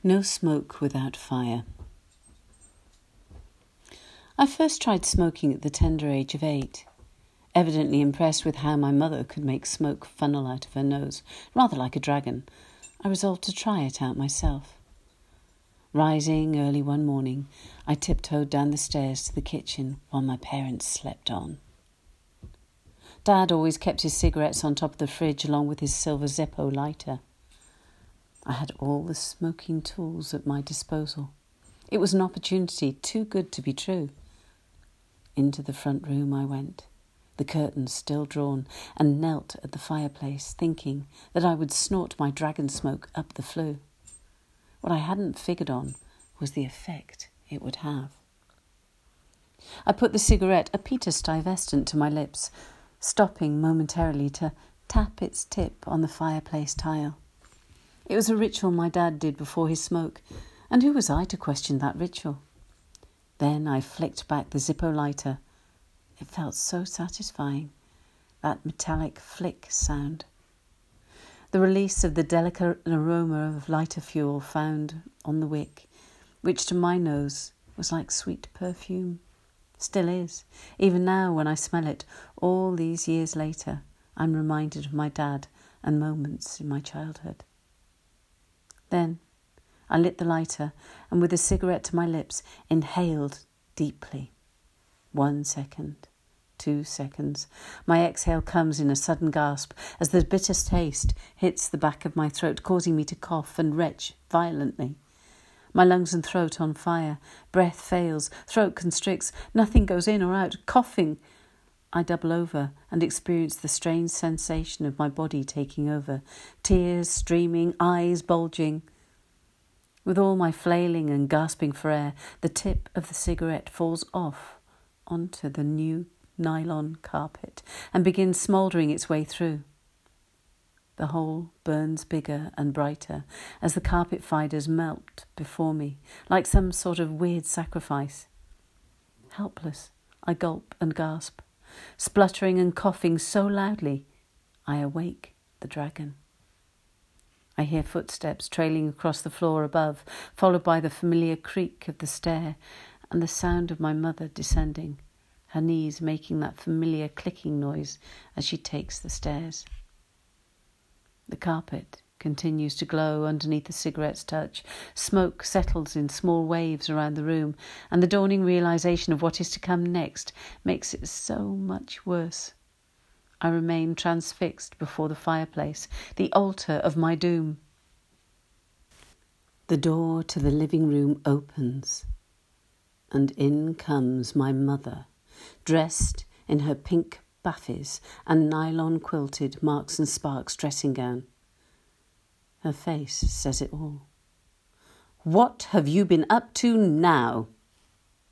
No smoke without fire. I first tried smoking at the tender age of 8. Evidently impressed with how my mother could make smoke funnel out of her nose, rather like a dragon, I resolved to try it out myself. Rising early one morning, I tiptoed down the stairs to the kitchen while my parents slept on. Dad always kept his cigarettes on top of the fridge along with his silver Zippo lighter. I had all the smoking tools at my disposal. It was an opportunity too good to be true. Into the front room I went, the curtains still drawn, and knelt at the fireplace, thinking that I would snort my dragon smoke up the flue. What I hadn't figured on was the effect it would have. I put the cigarette, a Peter Stuyvesant, to my lips, stopping momentarily to tap its tip on the fireplace tile. It was a ritual my dad did before his smoke, and who was I to question that ritual? Then I flicked back the Zippo lighter. It felt so satisfying, that metallic flick sound. The release of the delicate aroma of lighter fuel found on the wick, which to my nose was like sweet perfume. Still is. Even now when I smell it, all these years later, I'm reminded of my dad and moments in my childhood. Then I lit the lighter and with a cigarette to my lips, inhaled deeply. 1 second, 2 seconds. My exhale comes in a sudden gasp as the bitter taste hits the back of my throat, causing me to cough and retch violently. My lungs and throat on fire. Breath fails. Throat constricts. Nothing goes in or out. Coughing. I double over and experience the strange sensation of my body taking over. Tears streaming, eyes bulging. With all my flailing and gasping for air, the tip of the cigarette falls off onto the new nylon carpet and begins smouldering its way through. The hole burns bigger and brighter as the carpet fibres melt before me, like some sort of weird sacrifice. Helpless, I gulp and gasp, spluttering and coughing so loudly, I awake the dragon. I hear footsteps trailing across the floor above, followed by the familiar creak of the stair and the sound of my mother descending, her knees making that familiar clicking noise as she takes the stairs. The carpet continues to glow underneath the cigarette's touch. Smoke settles in small waves around the room, and the dawning realization of what is to come next makes it so much worse. I remain transfixed before the fireplace, the altar of my doom. The door to the living room opens, and in comes my mother, dressed in her pink buffies and nylon-quilted Marks and Sparks dressing gown. Her face says it all. "What have you been up to now?"